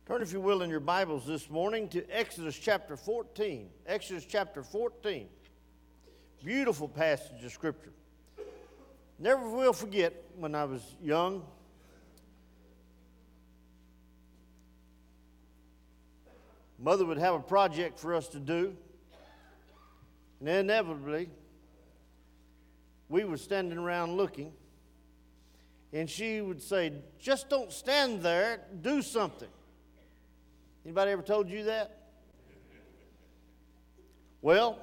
Turn, if you will, in your Bibles this morning to Exodus chapter 14. Exodus chapter 14. Beautiful passage of Scripture. Never will forget when I was young. Mother would have a project for us to do. And inevitably, we were standing around looking. And she would say, just don't stand there, do something. Anybody ever told you that? Well,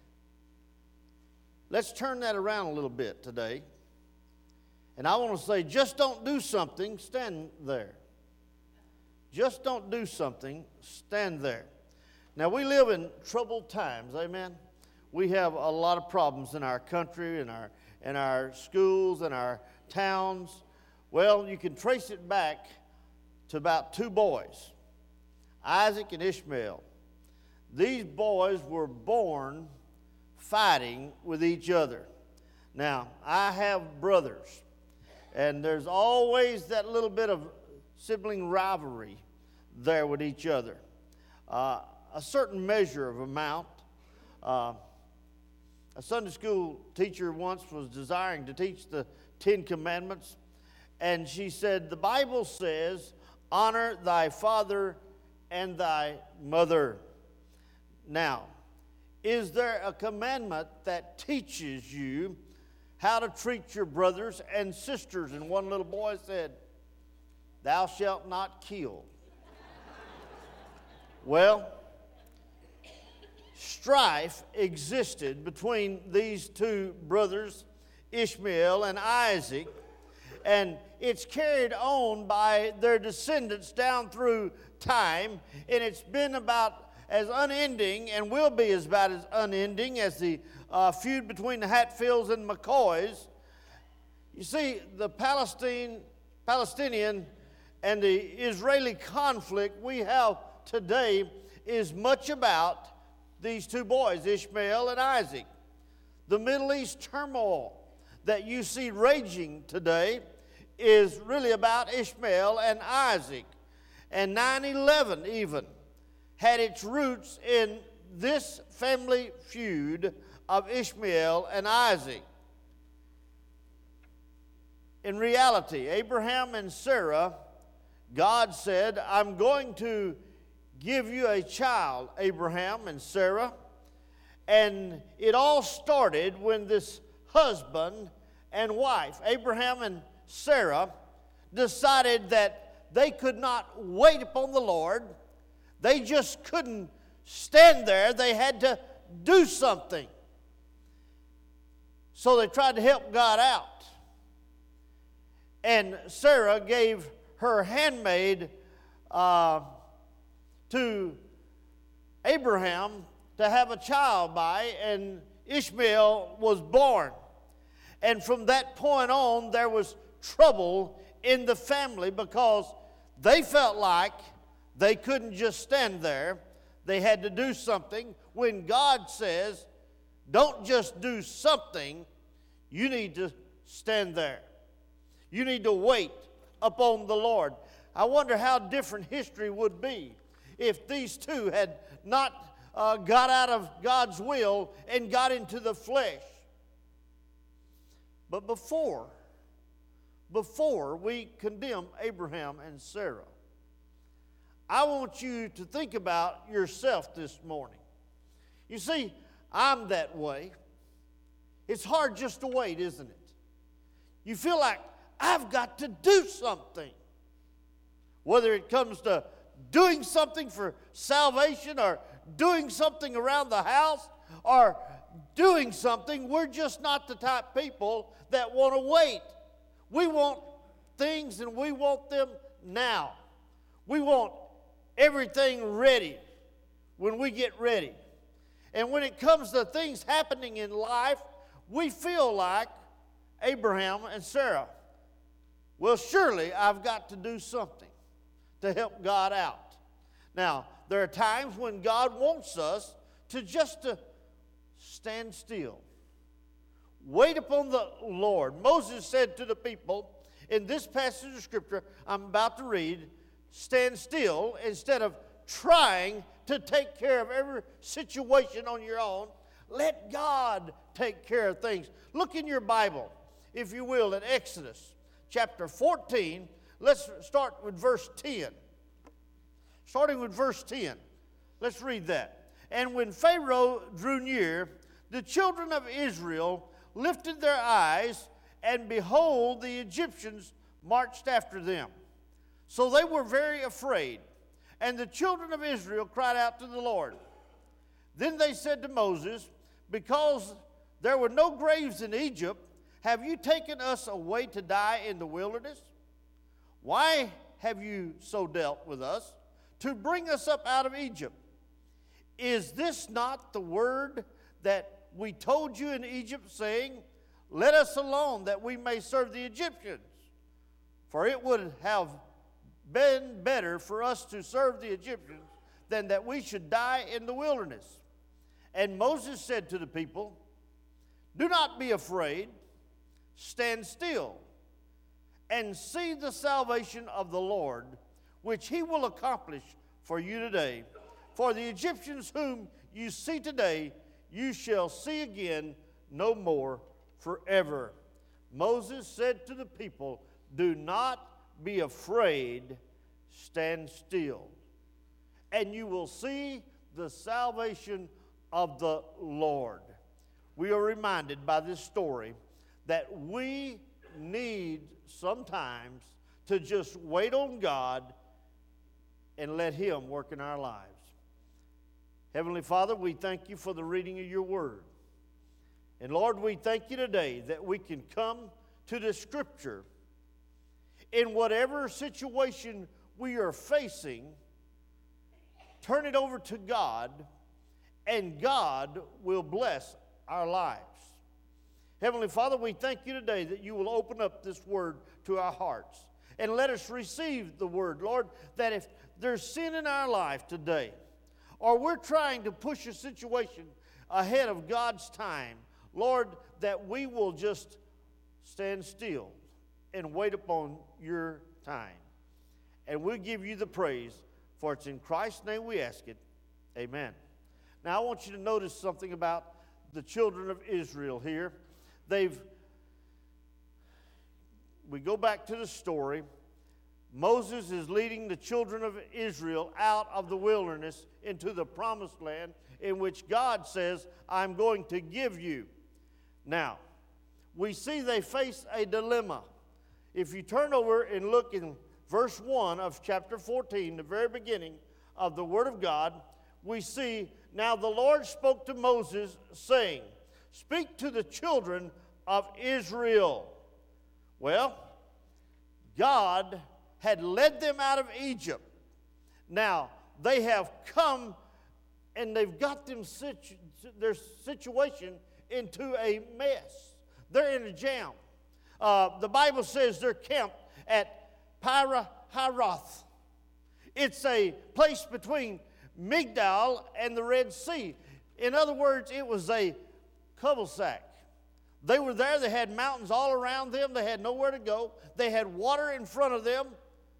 let's turn that around a little bit today. And I want to say, just don't do something, stand there. Just don't do something, stand there. Now, we live in troubled times, amen? We have a lot of problems in our country, in our schools, in our towns. Well, you can trace it back to about two boys, Isaac and Ishmael. These boys were born fighting with each other. Now, I have brothers, and there's always that little bit of sibling rivalry there with each other. A certain measure of amount. A Sunday school teacher once was desiring to teach the 10 Commandments, and she said, the Bible says, honor thy father and thy mother. Now, is there a commandment that teaches you how to treat your brothers and sisters? And one little boy said, thou shalt not kill. Well, strife existed between these two brothers, Ishmael and Isaac, and it's carried on by their descendants down through time, and it's been about as unending and will be about as unending as the feud between the Hatfields and McCoys. You see, the Palestinian and the Israeli conflict we have today is much about these two boys, Ishmael and Isaac. The Middle East turmoil that you see raging today is really about Ishmael and Isaac. And 9/11 even had its roots in this family feud of Ishmael and Isaac. In reality, Abraham and Sarah, God said, I'm going to give you a child, Abraham and Sarah. And it all started when this husband and wife, Abraham and Sarah, decided that they could not wait upon the Lord. They just couldn't stand there. They had to do something. So they tried to help God out. And Sarah gave her handmaid to Abraham to have a child by, and Ishmael was born. And from that point on, there was trouble in the family because they felt like they couldn't just stand there. They had to do something. When God says, don't just do something, you need to stand there. You need to wait upon the Lord. I wonder how different history would be if these two had not got out of God's will and got into the flesh. But before we condemn Abraham and Sarah, I want you to think about yourself this morning. You see, I'm that way. It's hard just to wait, isn't it? You feel like, I've got to do something. Whether it comes to doing something for salvation or doing something around the house or doing something, we're just not the type of people that want to wait. We want things and we want them now. We want everything ready when we get ready. And when it comes to things happening in life, we feel like Abraham and Sarah. Well, surely I've got to do something to help God out. Now, there are times when God wants us to just to stand still. Wait upon the Lord. Moses said to the people in this passage of Scripture I'm about to read, stand still instead of trying to take care of every situation on your own. Let God take care of things. Look in your Bible, if you will, in Exodus chapter 14. Let's start with verse 10. Starting with verse 10. Let's read that. And when Pharaoh drew near, the children of Israel lifted their eyes, and behold, the Egyptians marched after them. So they were very afraid. And the children of Israel cried out to the Lord. Then they said to Moses, because there were no graves in Egypt, have you taken us away to die in the wilderness? Why have you so dealt with us, to bring us up out of Egypt? Is this not the word that we told you in Egypt, saying, let us alone, that we may serve the Egyptians? For it would have been better for us to serve the Egyptians than that we should die in the wilderness. And Moses said to the people, do not be afraid, stand still, and see the salvation of the Lord, which he will accomplish for you today. For the Egyptians whom you see today, you shall see again no more forever. Moses said to the people, do not be afraid, stand still, and you will see the salvation of the Lord. We are reminded by this story that we need sometimes to just wait on God and let him work in our lives. Heavenly Father, we thank you for the reading of your word. And Lord, we thank you today that we can come to the scripture in whatever situation we are facing, turn it over to God, and God will bless our lives. Heavenly Father, we thank you today that you will open up this word to our hearts and let us receive the word, Lord, that if there's sin in our life today, or we're trying to push a situation ahead of God's time, Lord, that we will just stand still and wait upon your time. And we'll give you the praise, for it's in Christ's name we ask it. Amen. Now I want you to notice something about the children of Israel here. We go back to the story. Moses is leading the children of Israel out of the wilderness into the promised land in which God says, I'm going to give you. Now, we see they face a dilemma. If you turn over and look in verse 1 of chapter 14, the very beginning of the Word of God, we see, now the Lord spoke to Moses, saying, speak to the children of Israel. Well, God had led them out of Egypt. Now, they have come and they've got their situation into a mess. They're in a jam. The Bible says they're camped at Pi-hahiroth. It's a place between Migdal and the Red Sea. In other words, it was a cul-de-sac. They were there. They had mountains all around them. They had nowhere to go. They had water in front of them.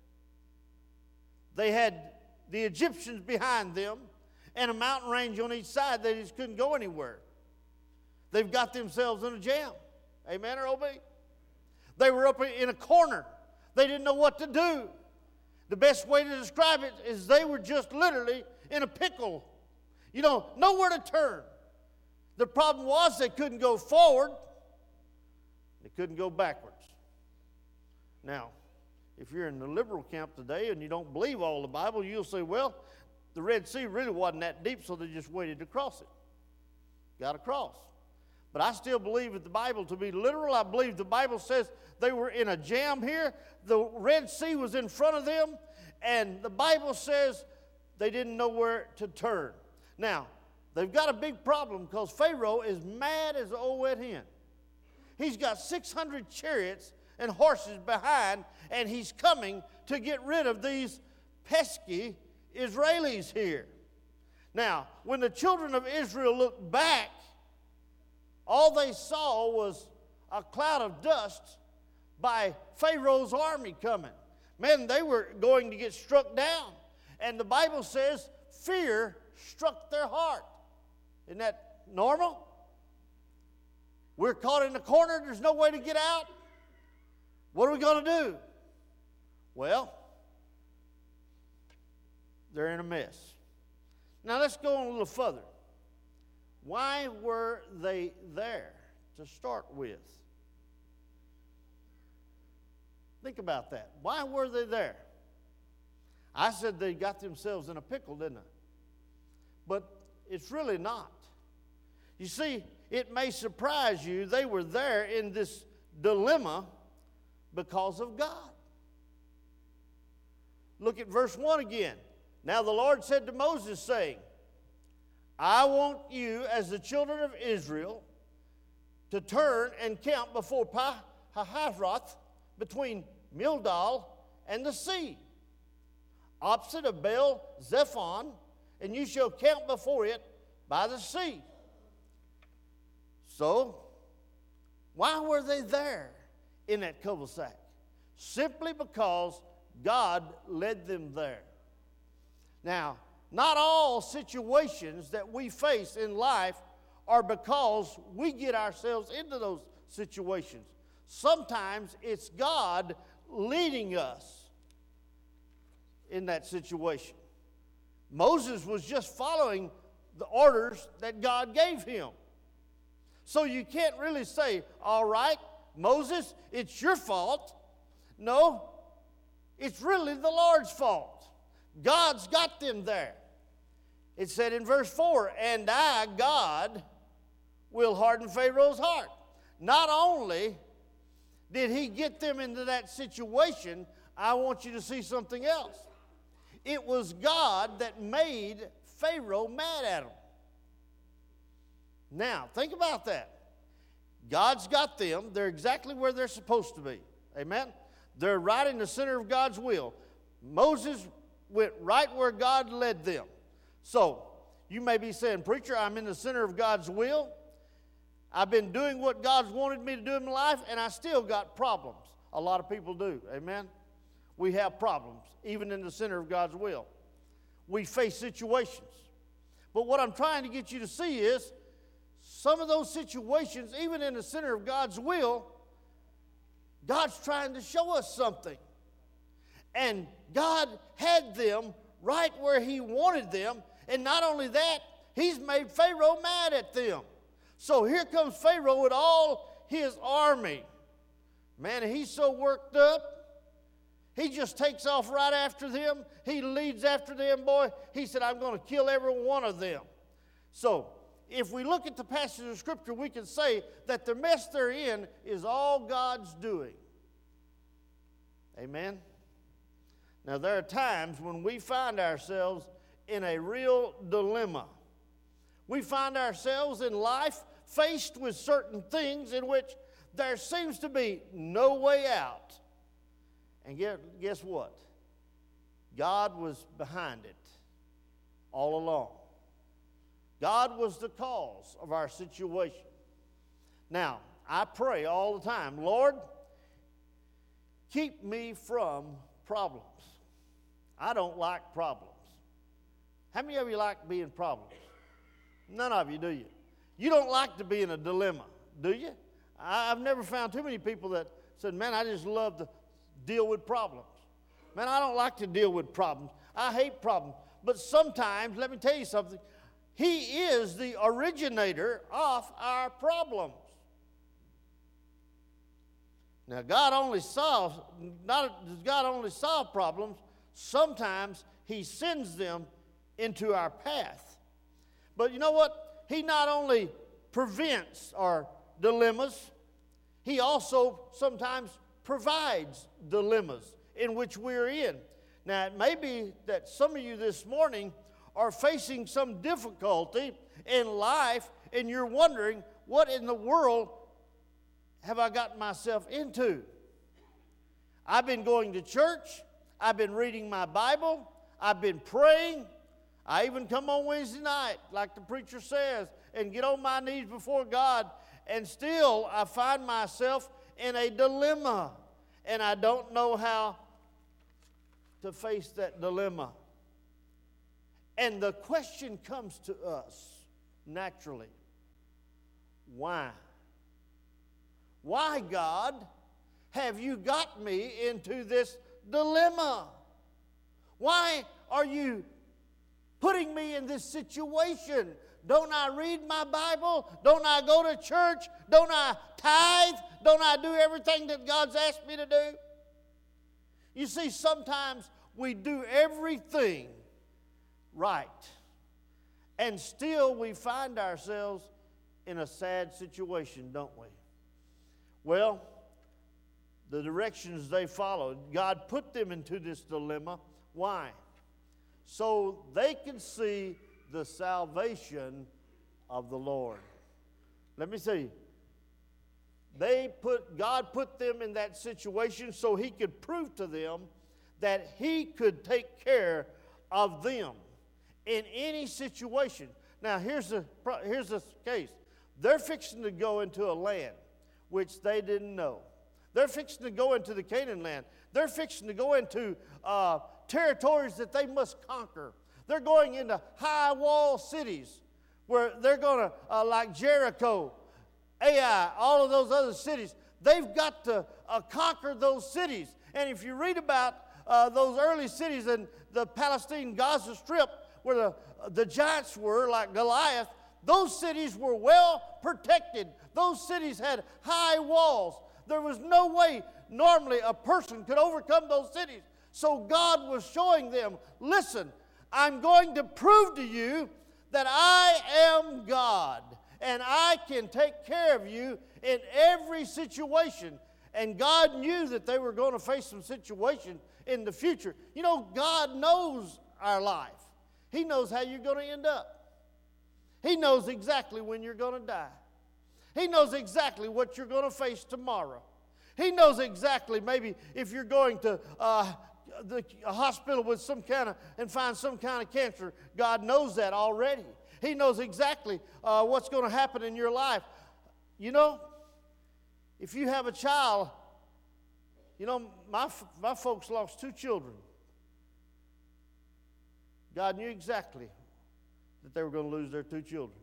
They had the Egyptians behind them and a mountain range on each side. They just couldn't go anywhere. They've got themselves in a jam. Amen or obey? They were up in a corner. They didn't know what to do. The best way to describe it is they were just literally in a pickle. You know, nowhere to turn. The problem was they couldn't go forward. They couldn't go backwards. Now, if you're in the liberal camp today and you don't believe all the Bible, you'll say, well, the Red Sea really wasn't that deep, so they just waited to cross it. Got across. But I still believe the Bible to be literal. I believe the Bible says they were in a jam here. The Red Sea was in front of them, and the Bible says they didn't know where to turn. Now, they've got a big problem because Pharaoh is mad as an old wet hen. He's got 600 chariots and horses behind, and he's coming to get rid of these pesky Israelis here. Now, when the children of Israel looked back, all they saw was a cloud of dust by Pharaoh's army coming. Man, they were going to get struck down. And the Bible says fear struck their heart. Isn't that normal? We're caught in a corner. There's no way to get out. What are we going to do? Well, they're in a mess. Now let's go on a little further. Why were they there to start with? Think about that. Why were they there? I said they got themselves in a pickle, didn't I? But it's really not. You see, it may surprise you, they were there in this dilemma because of God. Look at verse 1 again. Now the Lord said to Moses, saying, I want you, as the children of Israel, to turn and camp before Pi-hahiroth, between Migdol and the sea, opposite of Baal-zephon, and you shall camp before it by the sea. So, why were they there in that cul-de-sac? Simply because God led them there. Now, not all situations that we face in life are because we get ourselves into those situations. Sometimes it's God leading us in that situation. Moses was just following the orders that God gave him. So you can't really say, all right, Moses, it's your fault. No, it's really the Lord's fault. God's got them there. It said in verse 4, and I, God, will harden Pharaoh's heart. Not only did he get them into that situation, I want you to see something else. It was God that made Pharaoh mad at him. Now, think about that. God's got them. They're exactly where they're supposed to be. Amen? They're right in the center of God's will. Moses went right where God led them. So, you may be saying, preacher, I'm in the center of God's will. I've been doing what God's wanted me to do in my life, and I still got problems. A lot of people do. Amen? We have problems, even in the center of God's will. We face situations. But what I'm trying to get you to see is, some of those situations, even in the center of God's will, God's trying to show us something. And God had them right where he wanted them. And not only that, he's made Pharaoh mad at them. So here comes Pharaoh with all his army. Man, he's so worked up. He just takes off right after them. He leads after them, boy. He said, I'm going to kill every one of them. So, if we look at the passage of Scripture, we can say that the mess they're in is all God's doing. Amen? Now, there are times when we find ourselves in a real dilemma. We find ourselves in life faced with certain things in which there seems to be no way out. And guess what? God was behind it all along. God was the cause of our situation. Now, I pray all the time, Lord, keep me from problems. I don't like problems. How many of you like being problems? None of you, do you? You don't like to be in a dilemma, do you? I've never found too many people that said, man, I just love to deal with problems. Man, I don't like to deal with problems. I hate problems. But sometimes, let me tell you something, he is the originator of our problems. Now, God only solves problems. Sometimes he sends them into our path. But you know what? He not only prevents our dilemmas, he also sometimes provides dilemmas in which we're in. Now, it may be that some of you this morning are facing some difficulty in life, and you're wondering, what in the world have I gotten myself into? I've been going to church. I've been reading my Bible. I've been praying. I even come on Wednesday night, like the preacher says, and get on my knees before God, and still I find myself in a dilemma, and I don't know how to face that dilemma. And the question comes to us naturally. Why? Why, God, have you got me into this dilemma? Why are you putting me in this situation? Don't I read my Bible? Don't I go to church? Don't I tithe? Don't I do everything that God's asked me to do? You see, sometimes we do everything right, and still we find ourselves in a sad situation, don't we? Well, the directions they followed, God put them into this dilemma. Why? So they can see the salvation of the Lord. Let me see. God put them in that situation so He could prove to them that He could take care of them in any situation. Now, here's the case. They're fixing to go into a land which they didn't know. They're fixing to go into the Canaan land. They're fixing to go into territories that they must conquer. They're going into high wall cities where they're going to, like Jericho, Ai, all of those other cities. They've got to conquer those cities. And if you read about those early cities in the Palestine-Gaza Strip where the giants were, like Goliath, those cities were well protected. Those cities had high walls. There was no way normally a person could overcome those cities. So God was showing them, listen, I'm going to prove to you that I am God, and I can take care of you in every situation. And God knew that they were going to face some situations in the future. You know, God knows our life. He knows how you're going to end up. He knows exactly when you're going to die. He knows exactly what you're going to face tomorrow. He knows exactly maybe if you're going to a hospital with some kind of and find some kind of cancer. God knows that already. He knows exactly what's going to happen in your life. You know, if you have a child, you know, my folks lost 2 children. God knew exactly that they were going to lose their 2 children.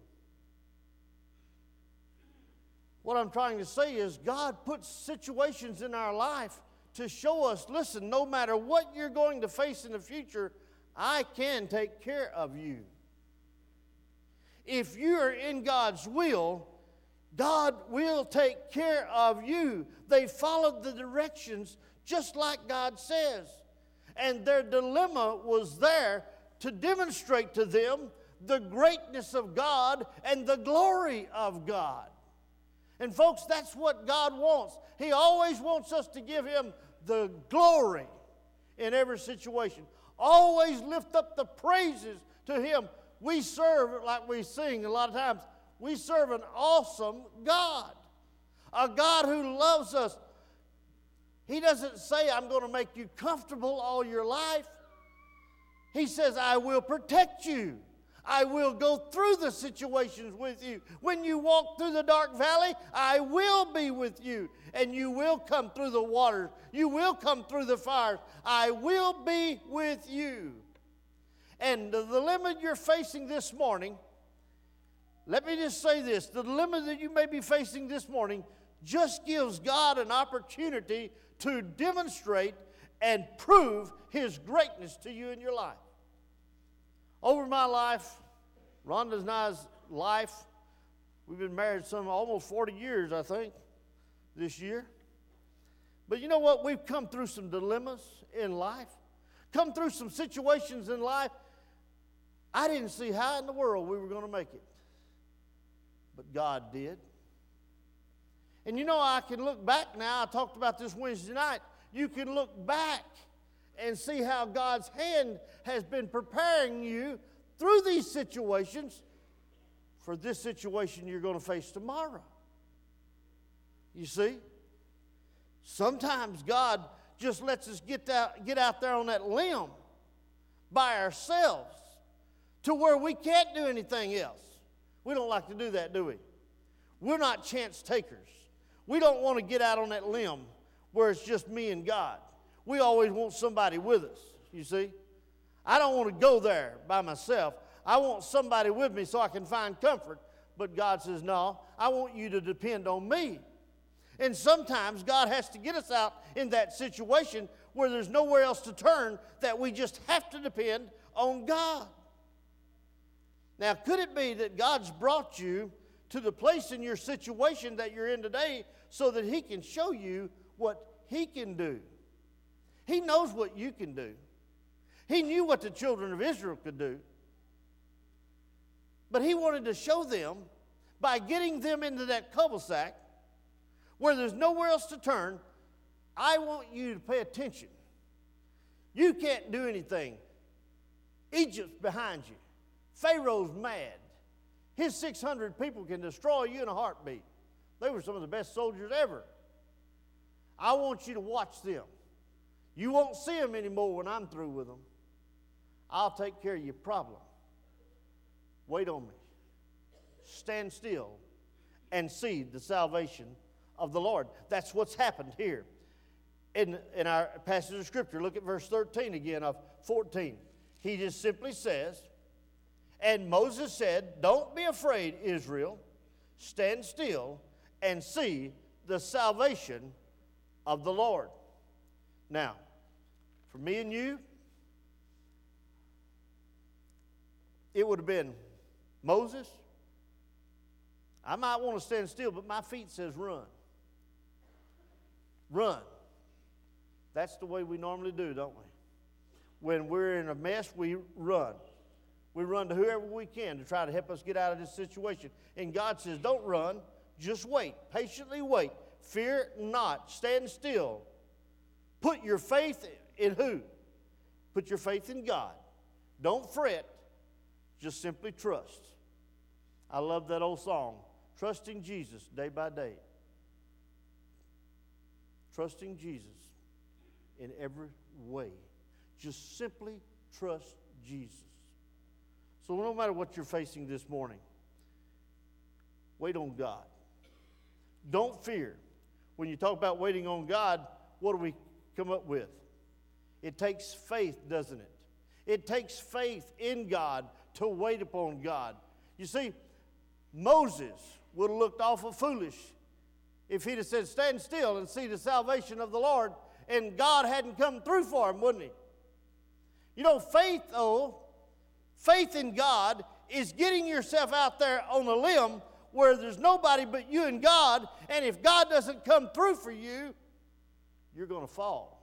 What I'm trying to say is God puts situations in our life to show us, listen, no matter what you're going to face in the future, I can take care of you. If you are in God's will, God will take care of you. They followed the directions just like God says. And their dilemma was there to demonstrate to them the greatness of God and the glory of God. And folks, that's what God wants. He always wants us to give Him the glory in every situation. Always lift up the praises to Him. We serve, like we sing a lot of times, we serve an awesome God. A God who loves us. He doesn't say, I'm going to make you comfortable all your life. He says, I will protect you. I will go through the situations with you. When you walk through the dark valley, I will be with you. And you will come through the waters. You will come through the fires. I will be with you. And the dilemma you're facing this morning, let me just say this. The dilemma that you may be facing this morning just gives God an opportunity to demonstrate and prove His greatness to you in your life. Over my life, Rhonda and I's life, we've been married almost 40 years, I think, this year. But you know what? We've come through some dilemmas in life, come through some situations in life. I didn't see how in the world we were going to make it, but God did. And you know, I can look back now. I talked about this Wednesday night. You can look back and see how God's hand has been preparing you through these situations for this situation you're going to face tomorrow. You see? Sometimes God just lets us get out there on that limb by ourselves to where we can't do anything else. We don't like to do that, do we? We're not chance takers. We don't want to get out on that limb where it's just me and God. We always want somebody with us. you see. I don't want to go there by myself. I want somebody with me so I can find comfort. But God says, no, I want you to depend on me. And sometimes God has to get us out in that situation where there's nowhere else to turn, that we just have to depend on God. Now, could it be that God's brought you to the place in your situation that you're in today so that He can show you what He can do? He knows what you can do. He knew what the children of Israel could do. But He wanted to show them by getting them into that cul-de-sac where there's nowhere else to turn. I want you to pay attention. You can't do anything. Egypt's behind you. Pharaoh's mad. His 600 people can destroy you in a heartbeat. They were some of the best soldiers ever. I want you to watch them. You won't see them anymore when I'm through with them. I'll take care of your problem. Wait on me. Stand still and see the salvation of the Lord. That's what's happened here. In our passage of Scripture, look at verse 13 again of 14. He just simply says, and Moses said, don't be afraid, Israel. Stand still and see the salvation of the Lord. Now, for me and you, it would have been Moses. I might want to stand still, but my feet says run. Run. That's the way we normally do, don't we? When we're in a mess, we run. We run to whoever we can to try to help us get out of this situation. And God says, don't run, just wait. Patiently wait. Fear not. Stand still. Put your faith in who? Put your faith in God. Don't fret. Just simply trust. I love that old song, Trusting Jesus Day by Day. Trusting Jesus in every way. Just simply trust Jesus. So no matter what you're facing this morning, wait on God. Don't fear. When you talk about waiting on God, what do we come up with? It takes faith, doesn't it? It takes faith in God to wait upon God. You see, Moses would have looked awful foolish if he'd have said, stand still and see the salvation of the Lord, and God hadn't come through for him, wouldn't He? You know, faith, though, faith in God is getting yourself out there on a limb where there's nobody but you and God, and if God doesn't come through for you, you're going to fall.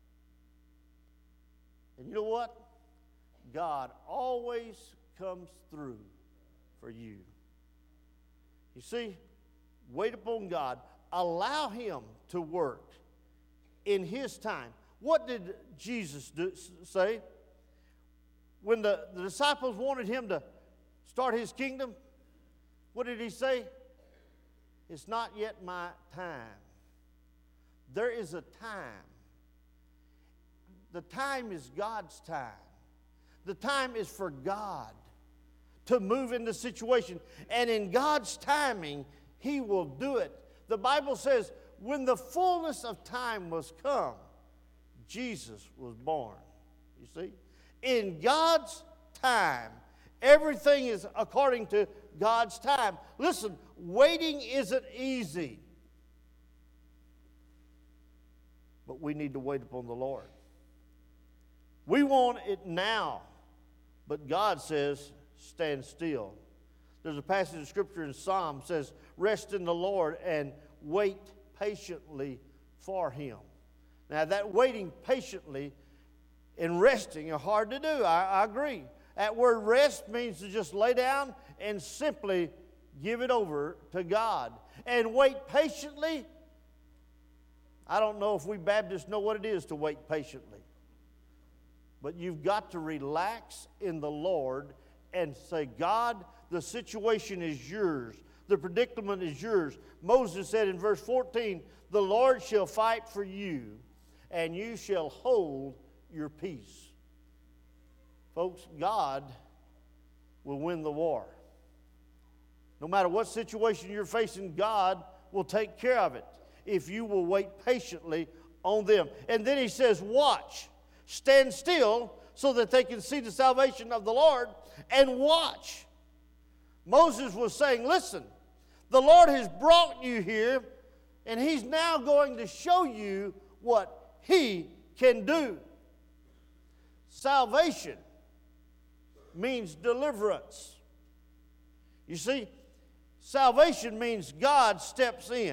And you know what? God always comes through for you. You see, wait upon God. Allow Him to work in His time. What did Jesus say? When the disciples wanted Him to start His kingdom, what did He say? It's not yet my time. There is a time. The time is God's time. The time is for God to move in the situation. And in God's timing, He will do it. The Bible says, when the fullness of time was come, Jesus was born. You see? In God's time, everything is according to God's time. Listen, waiting isn't easy. But we need to wait upon the Lord. We want it now. But God says, stand still. There's a passage of Scripture in Psalm that says, rest in the Lord and wait patiently for Him. Now, that waiting patiently and resting are hard to do. I agree. That word rest means to just lay down and simply give it over to God. And wait patiently, I don't know if we Baptists know what it is to wait patiently. But you've got to relax in the Lord and say, God, the situation is yours. The predicament is yours. Moses said in verse 14, the Lord shall fight for you, and you shall hold your peace. Folks, God will win the war. No matter what situation you're facing, God will take care of it if you will wait patiently on them. And then He says, watch. stand still so that they can see the salvation of the Lord and watch. Moses was saying, listen, the Lord has brought you here, and He's now going to show you what He can do. Salvation means deliverance. You see, salvation means God steps in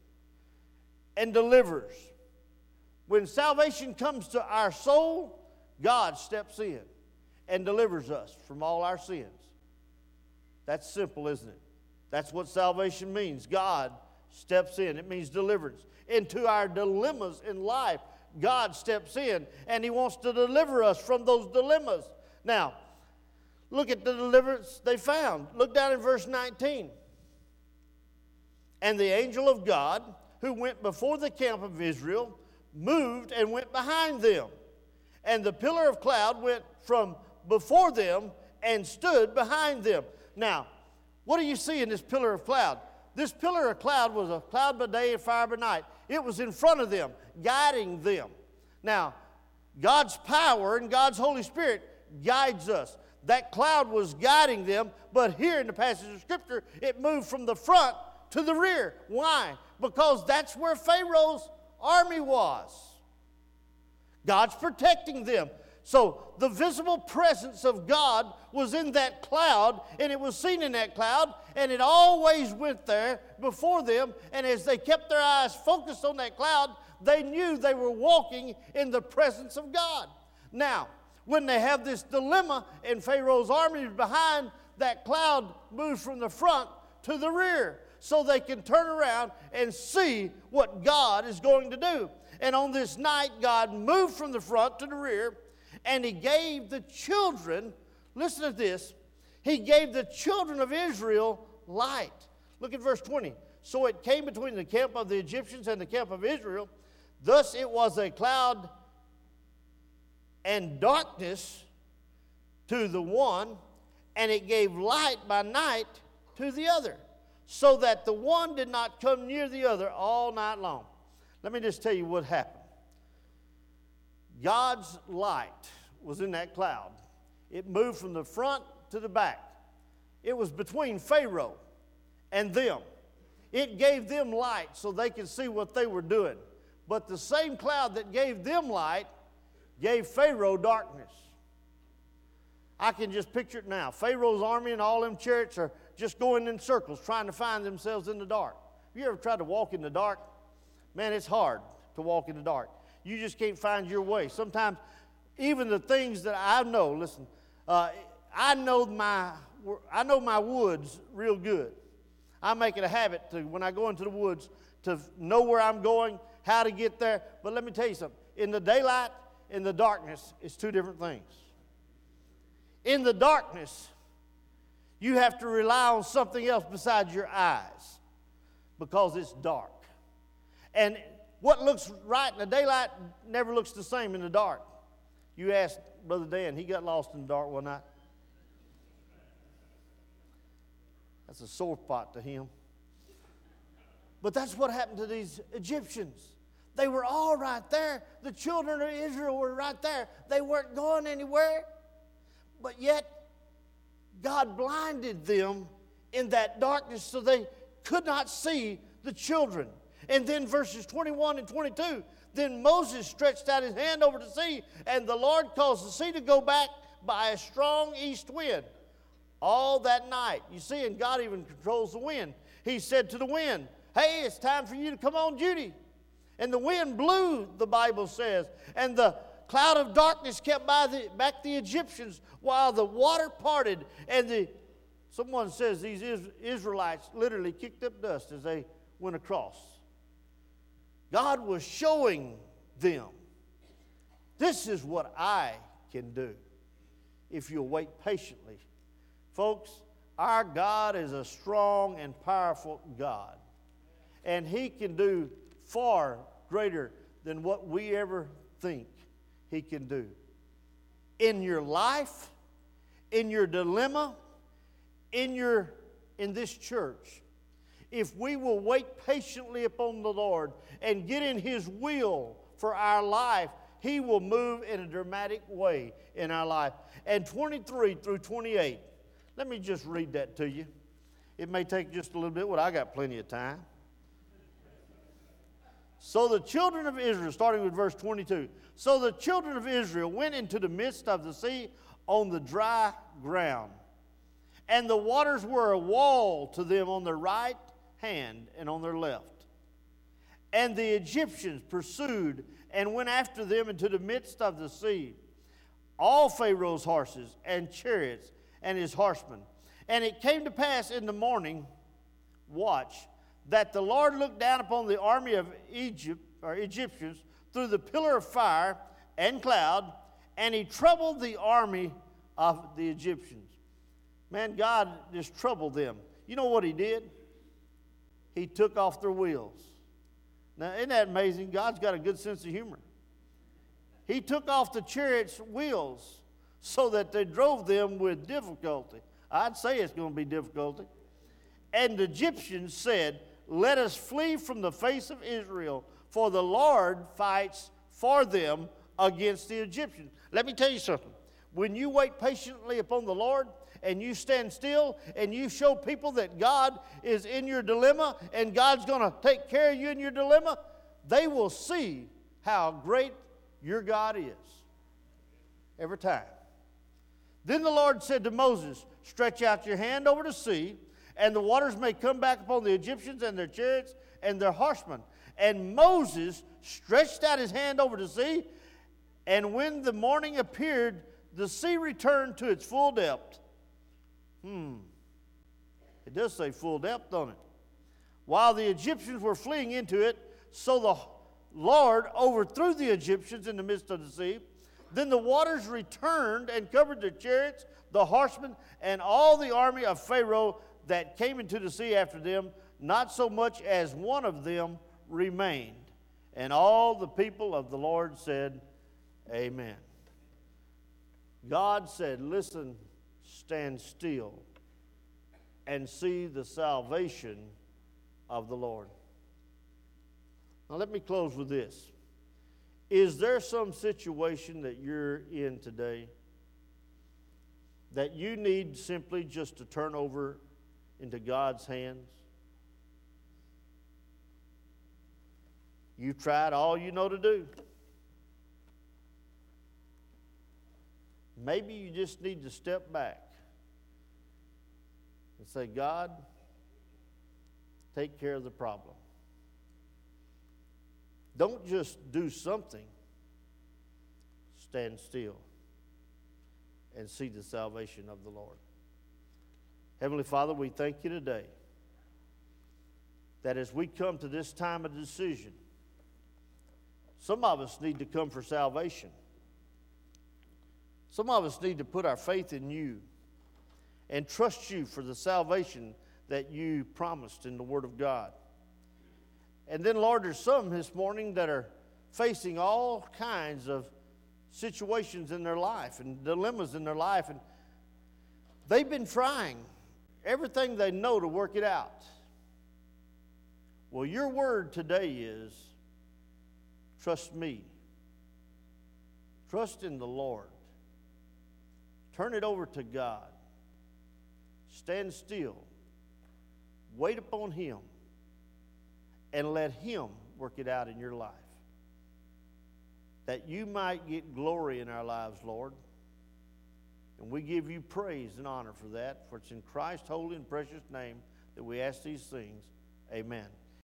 and delivers. When salvation comes to our soul, God steps in and delivers us from all our sins. That's simple, isn't it? That's what salvation means. God steps in. It means deliverance. Into our dilemmas in life, God steps in, and He wants to deliver us from those dilemmas. Now, look at the deliverance they found. Look down in verse 19. And the angel of God, who went before the camp of Israel, moved and went behind them. And the pillar of cloud went from before them and stood behind them. Now, what do you see in this pillar of cloud? This pillar of cloud was a cloud by day and fire by night. It was in front of them, guiding them. Now, God's power and God's Holy Spirit guides us. That cloud was guiding them, but here in the passage of Scripture, it moved from the front to the rear. Why? Because that's where Pharaoh's army was. God's protecting them. So the visible presence of God was in that cloud, and it was seen in that cloud, and it always went there before them. And as they kept their eyes focused on that cloud, they knew they were walking in the presence of God. Now, when they have this dilemma and Pharaoh's army is behind, that cloud moves from the front to the rear so they can turn around and see what God is going to do. And on this night, God moved from the front to the rear, and He gave the children, listen to this, He gave the children of Israel light. Look at verse 20. So it came between the camp of the Egyptians and the camp of Israel. Thus it was a cloud and darkness to the one, and it gave light by night to the other, so that the one did not come near the other all night long. Let me just tell you what happened. God's light was in that cloud. It moved from the front to the back. It was between Pharaoh and them. It gave them light so they could see what they were doing. But the same cloud that gave them light gave Pharaoh darkness. I can just picture it now. Pharaoh's army and all them chariots are just going in circles trying to find themselves in the dark. Have you ever tried to walk in the dark? Man, it's hard to walk in the dark. You just can't find your way. Sometimes even the things that I know, listen, I know my woods real good. I make it a habit to, when I go into the woods, to know where I'm going, how to get there. But let me tell you something. In the daylight, in the darkness, it's two different things. In the darkness, you have to rely on something else besides your eyes because it's dark. And what looks right in the daylight never looks the same in the dark. You ask Brother Dan, he got lost in the dark one night. That's a sore spot to him. But that's what happened to these Egyptians. They were all right there. The children of Israel were right there. They weren't going anywhere. But yet, God blinded them in that darkness so they could not see the children. And then verses 21 and 22, then Moses stretched out his hand over the sea, and the Lord caused the sea to go back by a strong east wind all that night. You see, and God even controls the wind. He said to the wind, hey, it's time for you to come on duty. And the wind blew, the Bible says, and the cloud of darkness kept back the Egyptians while the water parted. And someone says these Israelites literally kicked up dust as they went across. God was showing them, this is what I can do if you'll wait patiently. Folks, our God is a strong and powerful God. And He can do far greater than what we ever think He can do. In your life, in your dilemma, in this church, if we will wait patiently upon the Lord and get in His will for our life, He will move in a dramatic way in our life. And 23 through 28, let me just read that to you. It may take just a little bit, but I got plenty of time. So the children of Israel, starting with verse 22, so the children of Israel went into the midst of the sea on the dry ground. And the waters were a wall to them on their right hand and on their left. And the Egyptians pursued and went after them into the midst of the sea, all Pharaoh's horses and chariots and his horsemen. And it came to pass in the morning watch that the Lord looked down upon the army of Egyptians through the pillar of fire and cloud, and he troubled the army of the Egyptians. Man, God just troubled them. You know what he did? He took off their wheels. Now, isn't that amazing? God's got a good sense of humor. He took off the chariot's wheels so that they drove them with difficulty. I'd say it's going to be difficulty. And the Egyptians said, let us flee from the face of Israel, for the Lord fights for them against the Egyptians. Let me tell you something. When you wait patiently upon the Lord and you stand still and you show people that God is in your dilemma and God's going to take care of you in your dilemma, they will see how great your God is every time. Then the Lord said to Moses, stretch out your hand over the sea, and the waters may come back upon the Egyptians and their chariots and their horsemen. And Moses stretched out his hand over the sea, and when the morning appeared, the sea returned to its full depth. It does say full depth, don't it? While the Egyptians were fleeing into it, so the Lord overthrew the Egyptians in the midst of the sea. Then the waters returned and covered the chariots, the horsemen, and all the army of Pharaoh that came into the sea after them. Not so much as one of them remained. And all the people of the Lord said, Amen. God said, listen, stand still and see the salvation of the Lord. Now let me close with this. Is there some situation that you're in today that you need simply just to turn over into God's hands? You've tried all you know to do. Maybe you just need to step back and say, God, take care of the problem. Don't just do something. Stand still and see the salvation of the Lord. Heavenly Father, we thank you today that as we come to this time of decision, some of us need to come for salvation. Some of us need to put our faith in you and trust you for the salvation that you promised in the Word of God. And then, Lord, there's some this morning that are facing all kinds of situations in their life and dilemmas in their life, and they've been trying everything they know to work it out. Well, your word today is, trust me. Trust in the Lord. Turn it over to God. Stand still. Wait upon Him. And let Him work it out in your life. That you might get glory in our lives, Lord. And we give you praise and honor for that. For it's in Christ's holy and precious name that we ask these things. Amen.